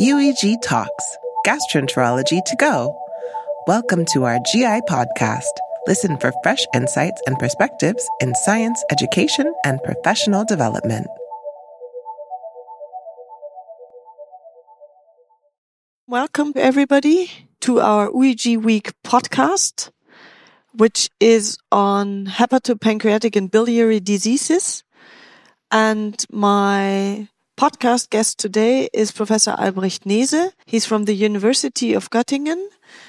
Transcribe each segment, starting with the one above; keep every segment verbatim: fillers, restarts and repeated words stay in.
U E G Talks, Gastroenterology to Go. Welcome to our G I podcast. Listen for fresh insights and perspectives in science, education, and professional development. Welcome, everybody, to our U E G Week podcast, which is on hepatopancreatic and biliary diseases. And my podcast guest today is Professor Albrecht Nese. He's from the University of Göttingen,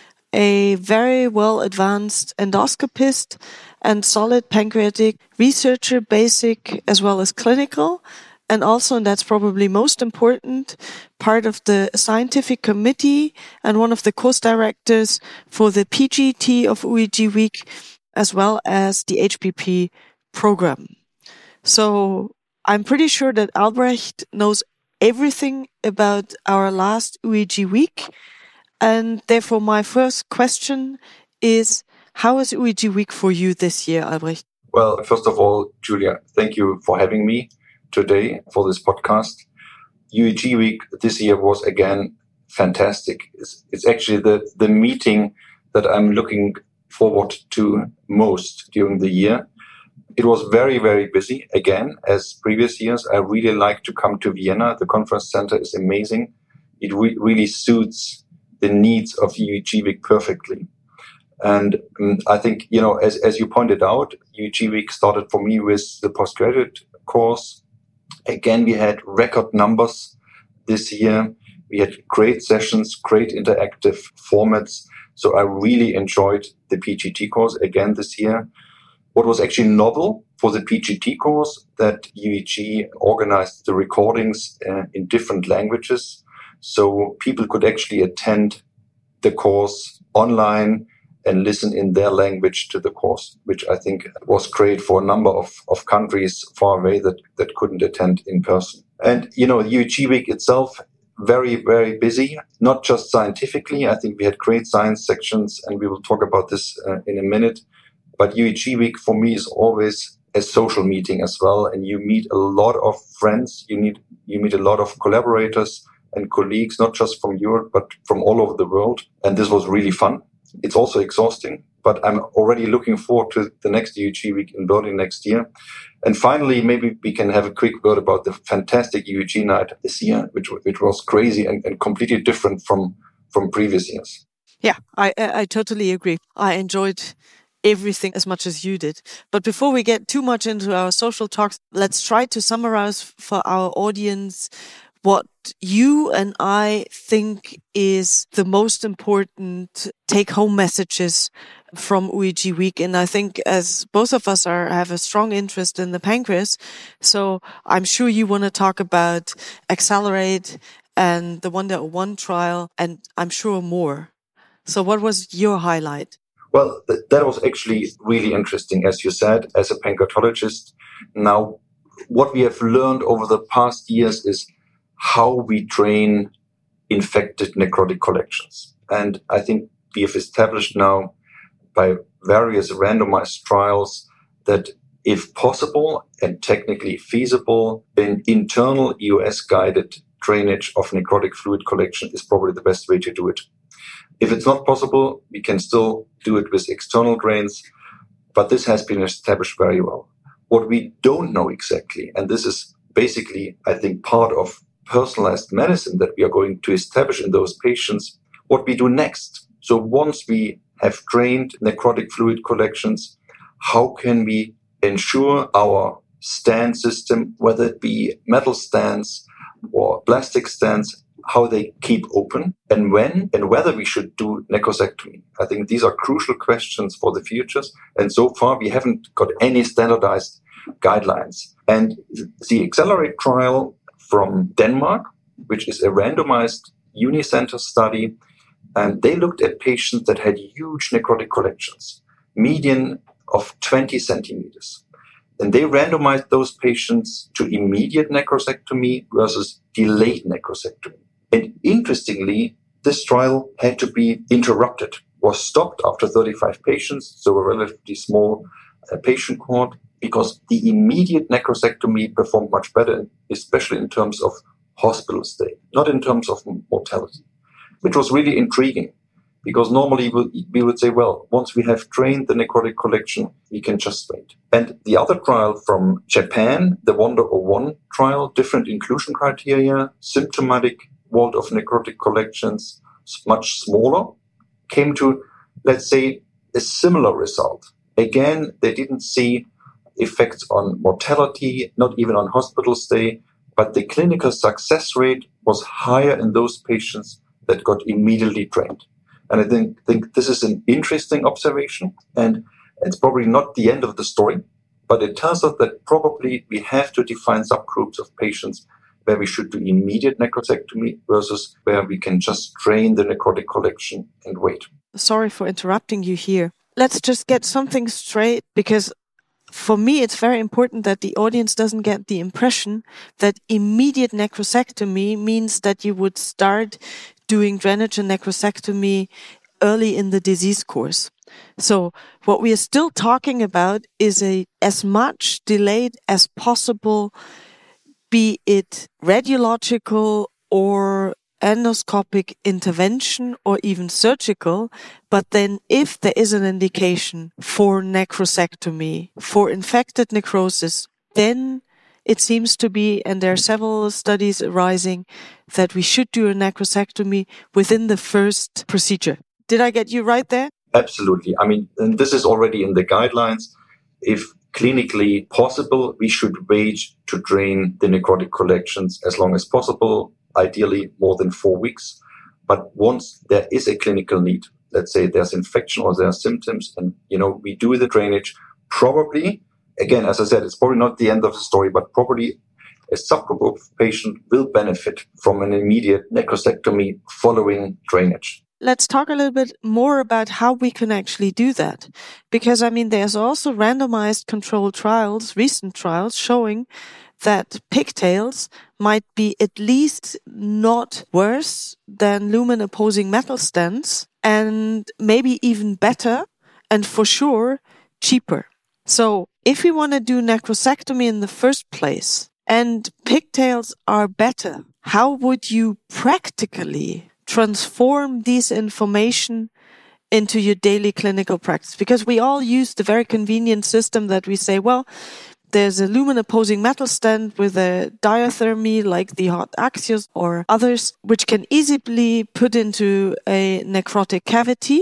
a very well-advanced endoscopist and solid pancreatic researcher, basic as well as clinical. And also, and that's probably most important, part of the scientific committee and one of the co-directors for the P G T of U E G Week, as well as the H P P program. So I'm pretty sure that Albrecht knows everything about our last U E G Week. And therefore, my first question is, how is U E G Week for you this year, Albrecht? Well, first of all, Julia, thank you for having me today for this podcast. U E G Week this year was again fantastic. It's, it's actually the, the meeting that I'm looking forward to most during the year. It was very, very busy again, as previous years. I really like to come to Vienna. The conference center is amazing. It re- really suits the needs of U E G Week perfectly. And um, I think, you know, as, as you pointed out, U E G Week started for me with the postgraduate course. Again, we had record numbers this year. We had great sessions, great interactive formats. So I really enjoyed the P G T course again this year. What was actually novel for the P G T course, that U E G organized the recordings uh, in different languages. So people could actually attend the course online and listen in their language to the course, which I think was great for a number of, of countries far away that, that couldn't attend in person. And, you know, U E G Week itself, very, very busy, not just scientifically. I think we had great science sections, and we will talk about this uh, in a minute. But U E G Week for me is always a social meeting as well. And you meet a lot of friends. You need, you meet a lot of collaborators and colleagues, not just from Europe, but from all over the world. And this was really fun. It's also exhausting, but I'm already looking forward to the next U E G Week in Berlin next year. And finally, maybe we can have a quick word about the fantastic U E G night this year, which, which was crazy and, and completely different from, from previous years. Yeah, I, I totally agree. I enjoyed everything as much as you did. But before we get too much into our social talks, let's try to summarize for our audience what you and I think is the most important take-home messages from U E G Week. And I think, as both of us are have a strong interest in the pancreas, so I'm sure you want to talk about Accelerate and the Wonder oh one trial, and I'm sure more. So what was your highlight? Well, th- that was actually really interesting, as you said, as a pancreatologist. Now, what we have learned over the past years is how we train infected necrotic collections. And I think we have established now by various randomized trials that if possible and technically feasible, an internal E O S-guided drainage of necrotic fluid collection is probably the best way to do it. If it's not possible, we can still do it with external drains, but this has been established very well. What we don't know exactly, and this is basically, I think, part of personalized medicine that we are going to establish in those patients, what we do next. So once we have drained necrotic fluid collections, how can we ensure our stand system, whether it be metal stands or plastic stands, how they keep open, and when and whether we should do necrosectomy. I think these are crucial questions for the futures. And so far, we haven't got any standardized guidelines. And the Accelerate trial from Denmark, which is a randomized unicenter study, and they looked at patients that had huge necrotic collections, median of twenty centimeters. And they randomized those patients to immediate necrosectomy versus delayed necrosectomy. And interestingly, this trial had to be interrupted, was stopped after thirty-five patients, so a relatively small uh, patient cohort, because the immediate necrosectomy performed much better, especially in terms of hospital stay, not in terms of mortality, which was really intriguing. Because normally we would say, well, once we have trained the necrotic collection, we can just wait. And the other trial from Japan, the Wonder oh one trial, different inclusion criteria, symptomatic vault of necrotic collections, much smaller, came to, let's say, a similar result. Again, they didn't see effects on mortality, not even on hospital stay, but the clinical success rate was higher in those patients that got immediately trained. And I think, think this is an interesting observation, and it's probably not the end of the story, but it tells us that probably we have to define subgroups of patients where we should do immediate necrosectomy versus where we can just drain the necrotic collection and wait. Sorry for interrupting you here. Let's just get something straight, because for me, it's very important that the audience doesn't get the impression that immediate necrosectomy means that you would start doing drainage and necrosectomy early in the disease course. So what we are still talking about is a as much delayed as possible, be it radiological or endoscopic intervention or even surgical. But then if there is an indication for necrosectomy, for infected necrosis, then it seems to be, and there are several studies arising, that we should do a necrosectomy within the first procedure. Did I get you right there? Absolutely. I mean, and this is already in the guidelines. If clinically possible, we should wait to drain the necrotic collections as long as possible, ideally more than four weeks. But once there is a clinical need, let's say there's infection or there are symptoms, and, you know, we do the drainage, probably, again, as I said, it's probably not the end of the story, but probably a subgroup of patients will benefit from an immediate necrosectomy following drainage. Let's talk a little bit more about how we can actually do that. Because, I mean, there's also randomized controlled trials, recent trials, showing that pigtails might be at least not worse than lumen-opposing metal stents, and maybe even better, and for sure, cheaper. So if we want to do necrosectomy in the first place and pigtails are better, how would you practically transform this information into your daily clinical practice? Because we all use the very convenient system that we say, well, there's a lumen-opposing metal stent with a diathermy like the Hot Axios or others, which can easily put into a necrotic cavity.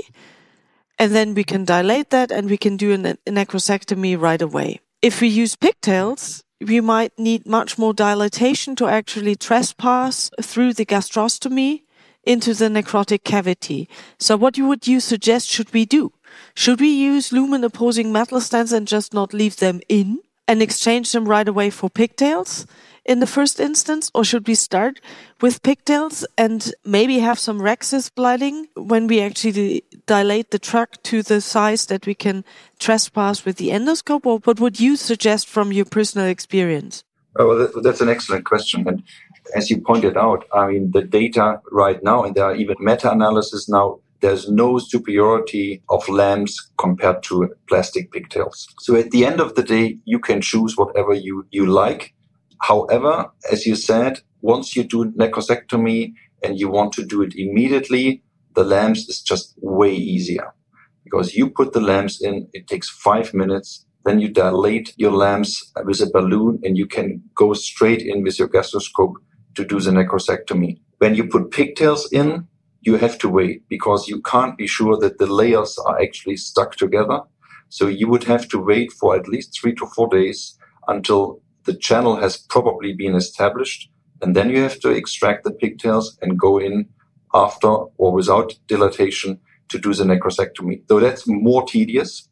And then we can dilate that and we can do a necrosectomy right away. If we use pigtails, we might need much more dilatation to actually trespass through the gastrostomy into the necrotic cavity. So what would you suggest should we do? Should we use lumen-opposing metal stents and just not leave them in and exchange them right away for pigtails in the first instance? Or should we start with pigtails and maybe have some rhexis blooding when we actually dilate the tract to the size that we can trespass with the endoscope? Or what would you suggest from your personal experience? Oh, well, that, that's an excellent question. And as you pointed out, I mean, the data right now, and there are even meta-analysis now, there's no superiority of lamps compared to plastic pigtails. So at the end of the day, you can choose whatever you, you like. However, as you said, once you do necrosectomy and you want to do it immediately, the lamps is just way easier because you put the lamps in, it takes five minutes. Then you dilate your lamps with a balloon and you can go straight in with your gastroscope to do the necrosectomy. When you put pigtails in, you have to wait because you can't be sure that the layers are actually stuck together. So you would have to wait for at least three to four days until the channel has probably been established. And then you have to extract the pigtails and go in after or without dilatation to do the necrosectomy. Though that's more tedious.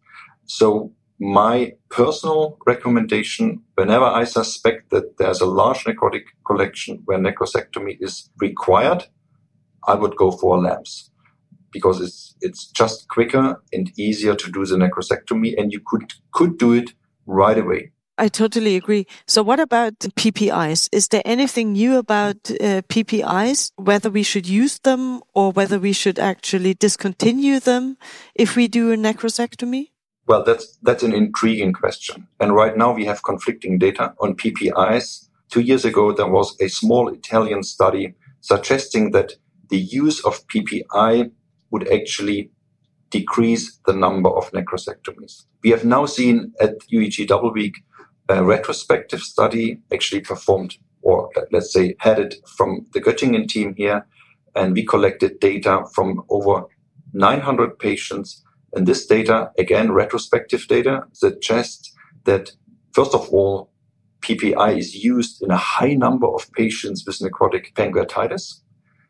So my personal recommendation, whenever I suspect that there's a large necrotic collection where necrosectomy is required, I would go for lamps because it's it's just quicker and easier to do the necrosectomy, and you could could do it right away. I totally agree. So what about P P Is? Is there anything new about uh, P P Is, whether we should use them or whether we should actually discontinue them if we do a necrosectomy? Well, that's that's an intriguing question. And right now we have conflicting data on P P Is. two years ago, there was a small Italian study suggesting that the use of P P I would actually decrease the number of necrosectomies. We have now seen at U E G Double Week a retrospective study actually performed, or let's say headed from the Göttingen team here, and we collected data from over nine hundred patients. And this data, again, retrospective data, suggests that, first of all, P P I is used in a high number of patients with necrotic pancreatitis,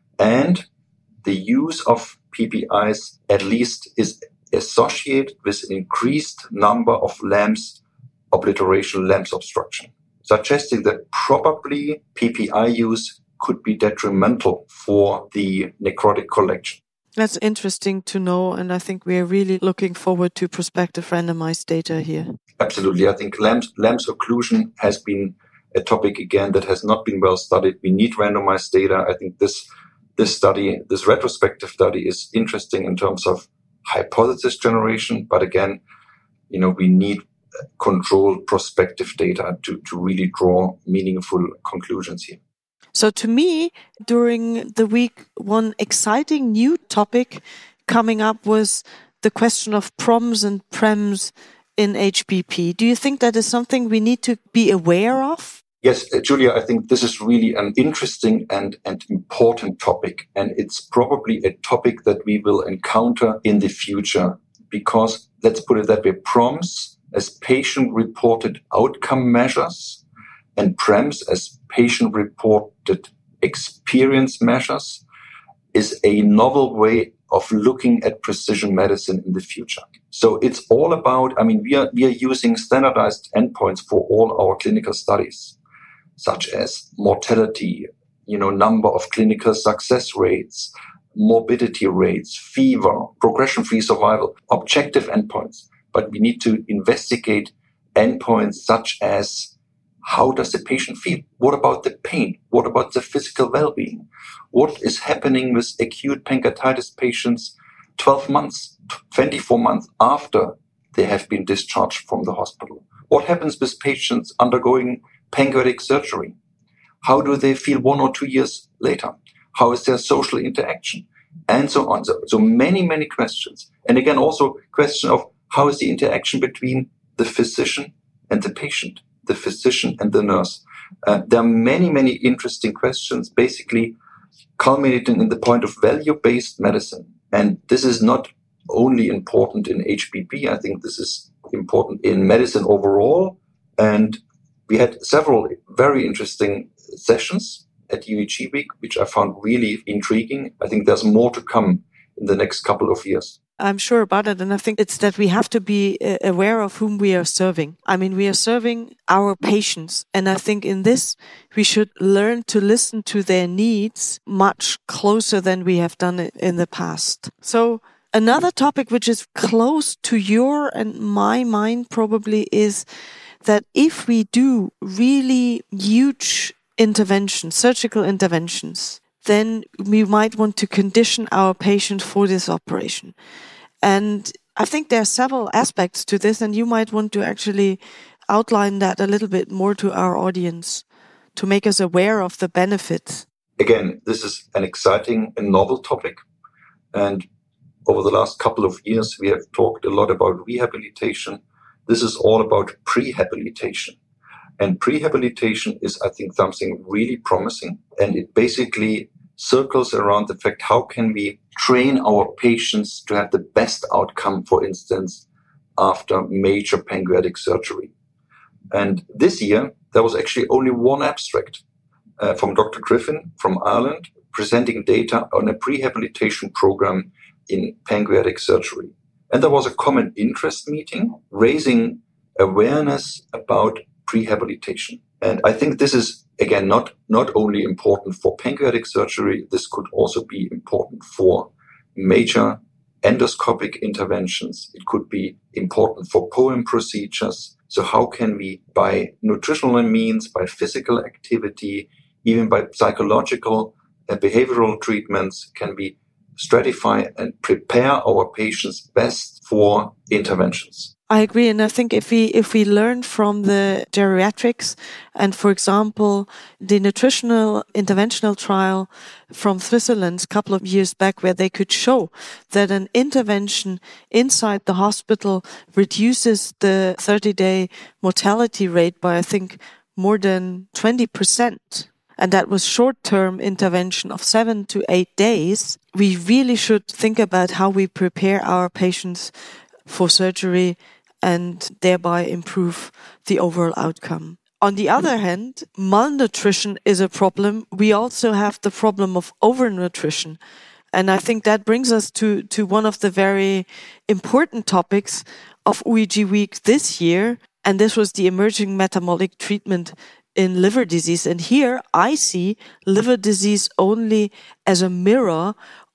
and the use of P P Is at least is associated with an increased number of L A M S obliteration, L A M S obstruction, suggesting that probably P P I use could be detrimental for the necrotic collection. That's interesting to know, and I think we are really looking forward to prospective randomized data here. Absolutely. I think L A M S, L A M S occlusion has been a topic, again, that has not been well studied. We need randomized data. I think this this study, this retrospective study is interesting in terms of hypothesis generation, but again, you know, we need controlled prospective data to, to really draw meaningful conclusions here. So to me, during the week, one exciting new topic coming up was the question of proms and prems in H P P. Do you think that is something we need to be aware of? Yes, uh, Julia, I think this is really an interesting and, and important topic. And it's probably a topic that we will encounter in the future because, let's put it that way, proms as patient-reported outcome measures and prems as patient-reported experience measures is a novel way of looking at precision medicine in the future. So it's all about, I mean, we are, we are using standardized endpoints for all our clinical studies, such as mortality, you know, number of clinical success rates, morbidity rates, fever, progression-free survival, objective endpoints. But we need to investigate endpoints such as how does the patient feel? What about the pain? What about the physical well-being? What is happening with acute pancreatitis patients twelve months, twenty-four months after they have been discharged from the hospital? What happens with patients undergoing pancreatic surgery? How do they feel one or two years later? How is their social interaction? And so on. So, so many, many questions. And again, also question of how is the interaction between the physician and the patient, the physician and the nurse? Uh, there are many, many interesting questions, basically culminating in the point of value-based medicine. And this is not only important in H P P. I think this is important in medicine overall. And we had several very interesting sessions at U E G Week, which I found really intriguing. I think there's more to come in the next couple of years. I'm sure about it. And I think it's that we have to be aware of whom we are serving. I mean, we are serving our patients. And I think in this, we should learn to listen to their needs much closer than we have done it in the past. So another topic which is close to your and my mind probably is that if we do really huge interventions, surgical interventions, then we might want to condition our patient for this operation. And I think there are several aspects to this, and you might want to actually outline that a little bit more to our audience to make us aware of the benefits. Again, this is an exciting and novel topic. And over the last couple of years, we have talked a lot about rehabilitation. This is all about prehabilitation. And prehabilitation is, I think, something really promising. And it basically circles around the fact, how can we train our patients to have the best outcome, for instance, after major pancreatic surgery. And this year, there was actually only one abstract uh, from Doctor Griffin from Ireland presenting data on a prehabilitation program in pancreatic surgery. And there was a common interest meeting raising awareness about prehabilitation. And I think this is, again, not, not only important for pancreatic surgery, this could also be important for major endoscopic interventions. It could be important for P O E M procedures. So how can we, by nutritional means, by physical activity, even by psychological and behavioral treatments, can we stratify and prepare our patients best for interventions? I agree. And I think if we, if we learn from the geriatrics and, for example, the nutritional interventional trial from Switzerland a couple of years back, where they could show that an intervention inside the hospital reduces the thirty day mortality rate by, I think, more than twenty percent. And that was short-term intervention of seven to eight days. We really should think about how we prepare our patients for surgery and thereby improve the overall outcome. On the other hand, malnutrition is a problem. We also have the problem of overnutrition. And I think that brings us to, to one of the very important topics of U E G Week this year. And this was the emerging metabolic treatment in liver disease. And here I see liver disease only as a mirror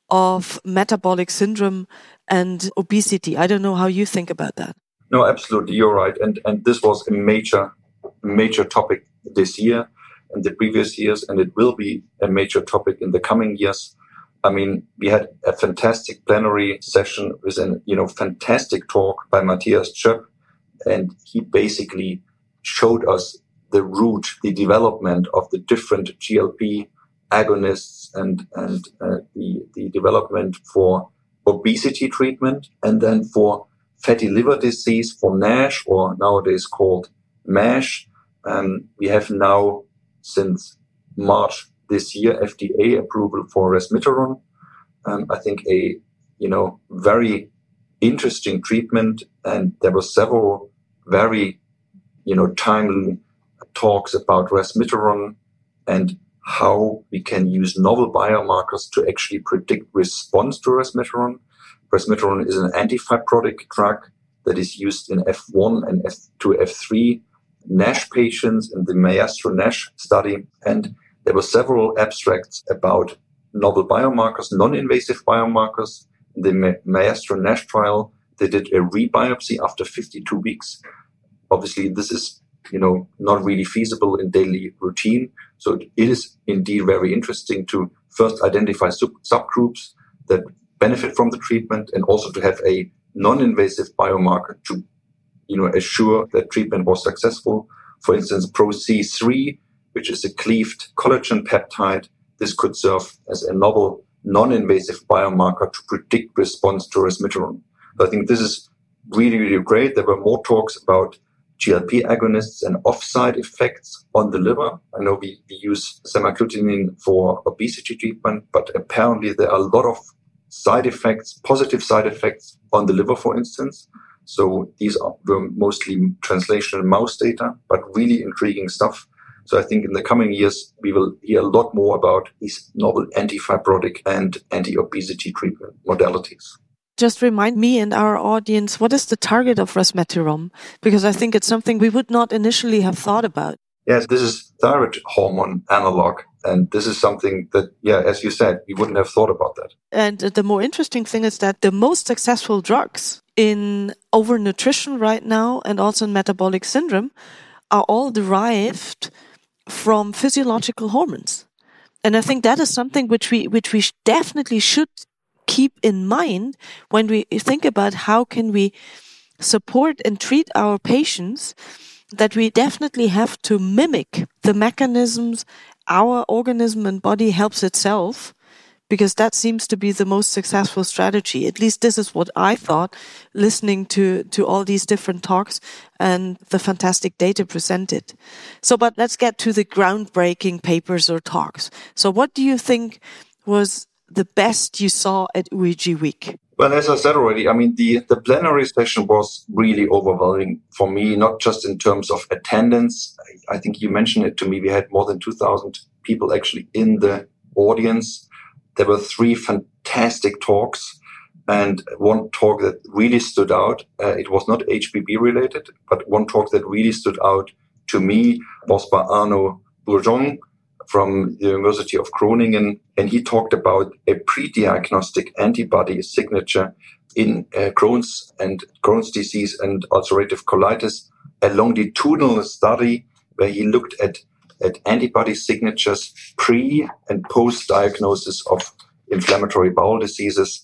of metabolic syndrome and obesity. I don't know how you think about that. No, absolutely. You're right. And and this was a major, major topic this year and the previous years, and it will be a major topic in the coming years. I mean, we had a fantastic plenary session with a you know, fantastic talk by Matthias Tschöp, and he basically showed us the route, the development of the different G L P agonists and, and uh, the, the development for obesity treatment, and then for fatty liver disease, for NASH, or nowadays called MASH. Um, we have now, since March this year, F D A approval for resmetirom. Um, I think a, you know, very interesting treatment. And there were several very, you know, timely talks about resmetirom and how we can use novel biomarkers to actually predict response to resmetirom. Resmetirom is an antifibrotic drug that is used in F one and F two, F three NASH patients in the MAESTRO-NASH study. And there were several abstracts about novel biomarkers, non-invasive biomarkers. In the MAESTRO-NASH trial, they did a rebiopsy after fifty-two weeks. Obviously, this is, you know, not really feasible in daily routine. So it is indeed very interesting to first identify sub- subgroups that benefit from the treatment, and also to have a non-invasive biomarker to, you know, assure that treatment was successful. For instance, P R O C three, which is a cleaved collagen peptide. This could serve as a novel non-invasive biomarker to predict response to resmetirom. I think this is really, really great. There were more talks about G L P agonists and off-side effects on the liver. I know we, we use semaglutinin for obesity treatment, but apparently there are a lot of side effects, positive side effects on the liver, for instance. So these are, were mostly translational mouse data, but really intriguing stuff. So I think in the coming years, we will hear a lot more about these novel anti-fibrotic and anti-obesity treatment modalities. Just remind me and our audience, what is the target of resmetirom? Because I think it's something we would not initially have thought about. Yes, this is thyroid hormone analog. And this is something that, yeah, as you said, we wouldn't have thought about that. And the more interesting thing is that the most successful drugs in overnutrition right now and also in metabolic syndrome are all derived from physiological hormones. And I think that is something which we, which we definitely should keep in mind when we think about how can we support and treat our patients, that we definitely have to mimic the mechanisms our organism and body helps itself, because that seems to be the most successful strategy. At least this is what I thought, listening to, to all these different talks and the fantastic data presented. So, but let's get to the groundbreaking papers or talks. So what do you think was the best you saw at U E G Week? Well, as I said already, I mean, the, the plenary session was really overwhelming for me, not just in terms of attendance. I, I think you mentioned it to me. We had more than two thousand people actually in the audience. There were three fantastic talks, and one talk that really stood out. Uh, it was not H B B related, but one talk that really stood out to me was by Arnaud Bourgeon from the University of Groningen, and he talked about a pre-diagnostic antibody signature in uh, Crohn's and Crohn's disease and ulcerative colitis, a longitudinal study where he looked at, at antibody signatures pre and post diagnosis of inflammatory bowel diseases.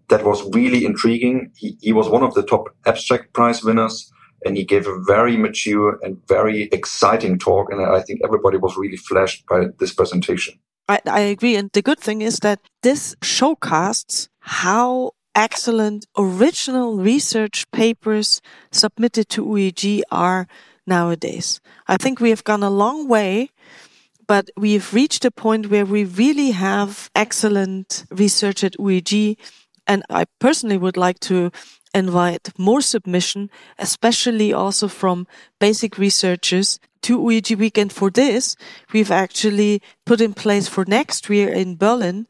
that was really intriguing. He, he was one of the top abstract prize winners, and he gave a very mature and very exciting talk. And I think everybody was really flashed by this presentation. I, I agree. And the good thing is that this showcasts how excellent original research papers submitted to U E G are nowadays. I think we have gone a long way, but we've reached a point where we really have excellent research at U E G. And I personally would like to invite more submission, especially also from basic researchers, to U E G Week. And for this, we've actually put in place for next year in Berlin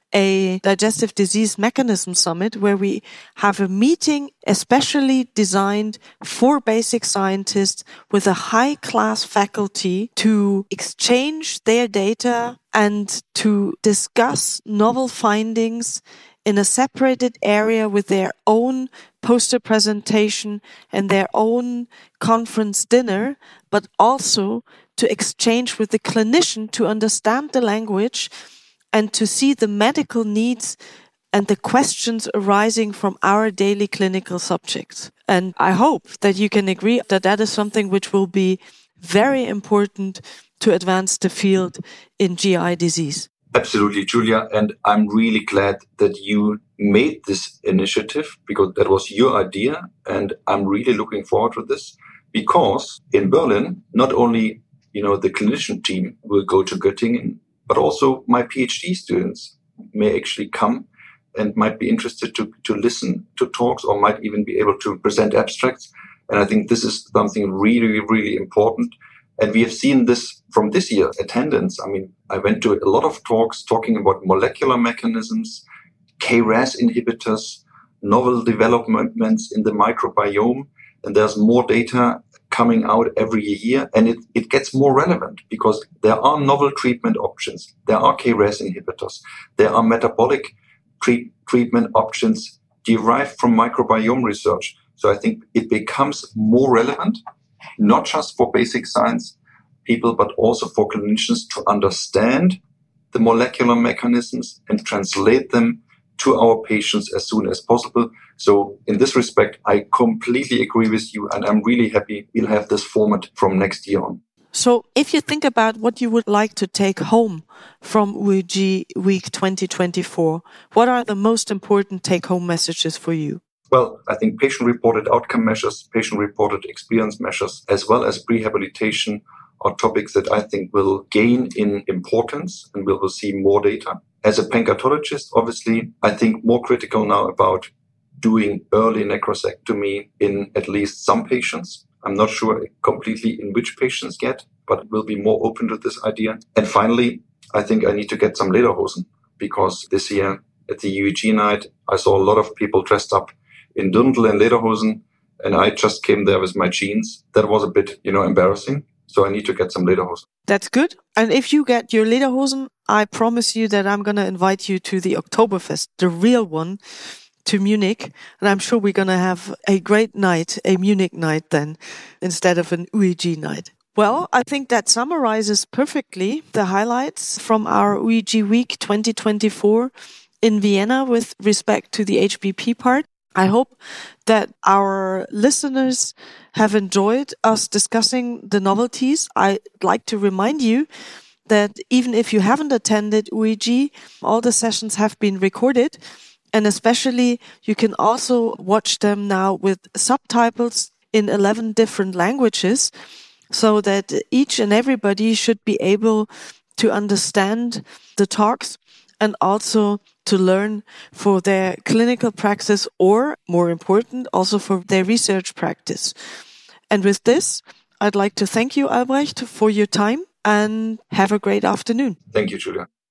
a digestive disease mechanism summit where we have a meeting especially designed for basic scientists with a high class faculty to exchange their data and to discuss novel findings in a separated area with their own poster presentation and their own conference dinner, but also to exchange with the clinician to understand the language and to see the medical needs and the questions arising from our daily clinical subjects. And I hope that you can agree that that is something which will be very important to advance the field in G I disease. Absolutely, Julia. And I'm really glad that you made this initiative because that was your idea. And I'm really looking forward to this because in Berlin, not only, you know, the clinician team will go to Göttingen, but also my PhD students may actually come and might be interested to, to listen to talks or might even be able to present abstracts. And I think this is something really, really important. And we have seen this from this year's attendance. I mean, I went to a lot of talks talking about molecular mechanisms, K R A S inhibitors, novel developments in the microbiome. And there's more data coming out every year. And it, it gets more relevant because there are novel treatment options. There are K R A S inhibitors. There are metabolic treat, treatment options derived from microbiome research. So I think it becomes more relevant, not just for basic science people, but also for clinicians to understand the molecular mechanisms and translate them to our patients as soon as possible. So in this respect, I completely agree with you, and I'm really happy we'll have this format from next year on. So if you think about what you would like to take home from U E G Week twenty twenty-four, what are the most important take-home messages for you? Well, I think patient-reported outcome measures, patient-reported experience measures, as well as rehabilitation are topics that I think will gain in importance and we will see more data. As a pancreatologist, obviously, I think more critical now about doing early necrosectomy in at least some patients. I'm not sure completely in which patients yet, but we'll be more open to this idea. And finally, I think I need to get some lederhosen because this year at the U E G night, I saw a lot of people dressed up in Dirndl and lederhosen, and I just came there with my jeans. That was a bit, you know, embarrassing. So I need to get some lederhosen. That's good. And if you get your lederhosen, I promise you that I'm going to invite you to the Oktoberfest, the real one, to Munich. And I'm sure we're going to have a great night, a Munich night then, instead of an U E G night. Well, I think that summarizes perfectly the highlights from our U E G Week twenty twenty-four in Vienna with respect to the H P P part. I hope that our listeners have enjoyed us discussing the novelties. I'd like to remind you that even if you haven't attended U E G, all the sessions have been recorded. And especially you can also watch them now with subtitles in eleven different languages so that each and everybody should be able to understand the talks and also to learn for their clinical practice or, more important, also for their research practice. And with this, I'd like to thank you, Albrecht, for your time and have a great afternoon. Thank you, Julia.